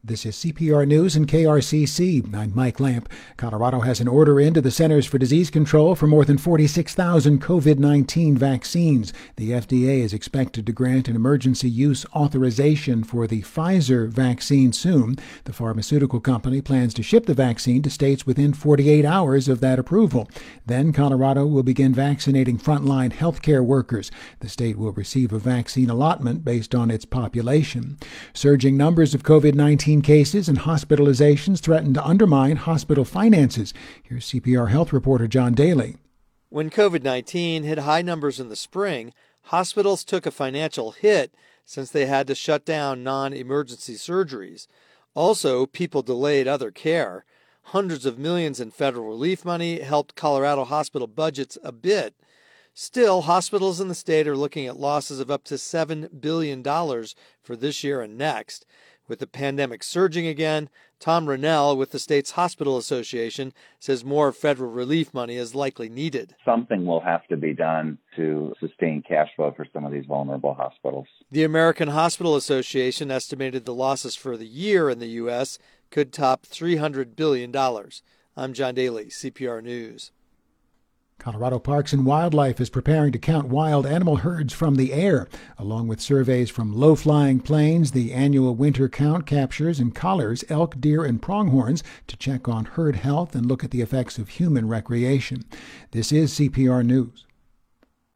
This is CPR News and KRCC. I'm Mike Lamp. Colorado has an order into the Centers for Disease Control for more than 46,000 COVID-19 vaccines. The FDA is expected to grant an emergency use authorization for the Pfizer vaccine soon. The pharmaceutical company plans to ship the vaccine to states within 48 hours of that approval. Then Colorado will begin vaccinating frontline healthcare workers. The state will receive a vaccine allotment based on its population. Surging numbers of COVID-19 cases and hospitalizations threaten to undermine hospital finances. Here's CPR Health reporter John Daly. When COVID-19 hit high numbers in the spring, hospitals took a financial hit since they had to shut down non-emergency surgeries. Also, people delayed other care. Hundreds of millions in federal relief money helped Colorado hospital budgets a bit. Still, hospitals in the state are looking at losses of up to $7 billion for this year and next. With the pandemic surging again, Tom Rennell with the state's Hospital Association says more federal relief money is likely needed. Something will have to be done to sustain cash flow for some of these vulnerable hospitals. The American Hospital Association estimated the losses for the year in the U.S. could top $300 billion. I'm John Daly, CPR News. Colorado Parks and Wildlife is preparing to count wild animal herds from the air. Along with surveys from low-flying planes, the annual winter count captures and collars elk, deer, and pronghorns to check on herd health and look at the effects of human recreation. This is CPR News.